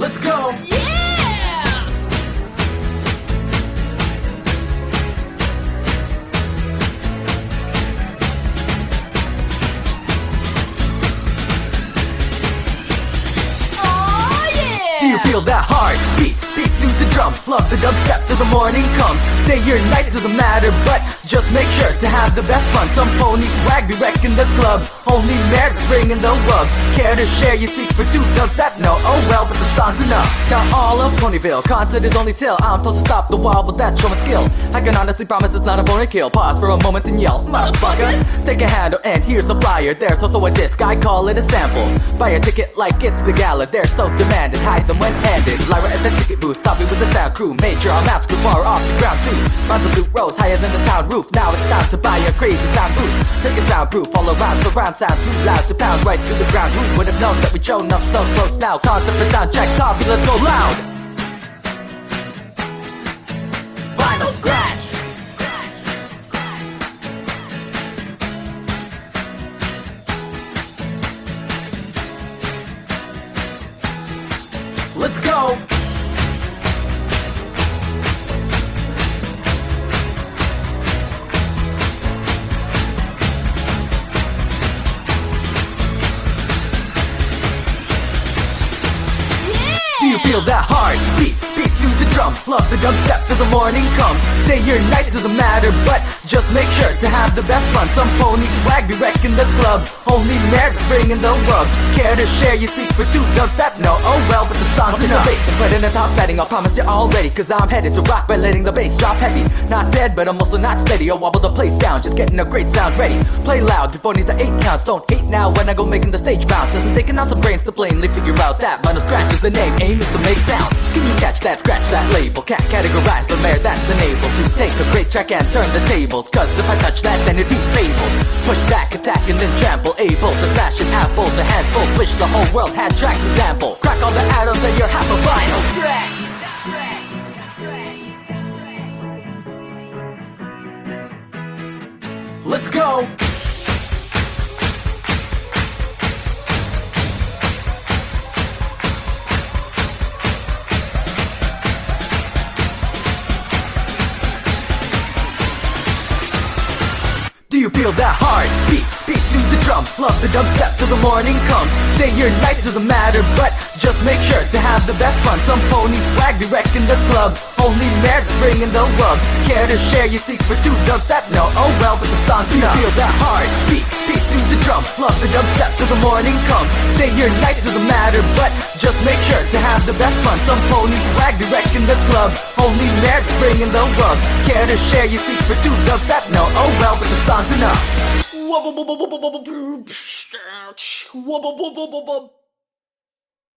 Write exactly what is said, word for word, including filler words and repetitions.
Let's go! Yeah! Oh yeah! Do you feel that heart beat? Beat to the drum, love the dubstep till the morning comes. Day or night doesn't matter, but just make sure to have the best fun. Some pony swag be wrecking the club, only nerds ringing the rubs. Care to share your secret to dubstep? No, oh well, but the song's enough. Tell all of Ponyville, concert is only till I'm told to stop the wall with that showman skill. I can honestly promise it's not a pony kill. Pause for a moment and yell, motherfucker. Take a handle and here's a flyer. There's also a disc, I call it a sample. Buy a ticket like it's the gala, they're so demanded. Hide them when handed. Lyra at the ticket booth, thought we with the sound crew. Made sure our maps grew far off the ground too. Runs of loot rose higher than the town roof. Now it's time to buy a crazy sound booth. Make it soundproof all around, surround sound too loud to pound right through the ground. Who would have known that we'd shown up so close now? Concept and sound check, Toffee, let's go loud. Vinyl scratch. Let's go. Do you feel that heart beat? Beat to the drum, love the dubstep till the morning comes. Day or night doesn't matter, but just make sure to have the best fun. Some pony swag be wrecking the club, only nerds ringing the rubs. Care to share your secret to dubstep? No, oh well, but the song's enough. Put in the bass and put in a top setting, I'll promise you all ready, cause I'm headed to rock by letting the bass drop heavy. Not dead, but I'm also not steady. I'll wobble the place down, just getting a great sound ready. Play loud before needs the eight counts. Don't hate now when I go making the stage bounce. Doesn't take enough some brains to plainly figure out that Vinyl scratch is the name, aim is to make sound. Can you catch that, scratch that label? Can't categorize the mayor that's unable to take a great track and turn the tables. Cause if I touch that, then it'd be fabled. Push back, attack, and then trample. Able to smash an apple to handful. Wish the whole world had tracks as ample. Crack all the atoms and you're half a vinyl scratch. Let's go. Do you feel that heart beat? Beat to the drum, love the dubstep till the morning comes. Day or night doesn't matter, but just make sure to have the best fun. Some pony swag be wrecking the club, only nerds ringing the rubs. Care to share your secret to dubstep? No, oh well, but the song's enough. Do you feel that heart beat? Beat to the drum, love the dubstep till the morning comes. Day or night doesn't matter, but just make sure to have the best fun. Some pony swag be wrecking the club, only nerds ringing the rubs. Care to share your secret to dubstep? No, oh well, but the song's enough.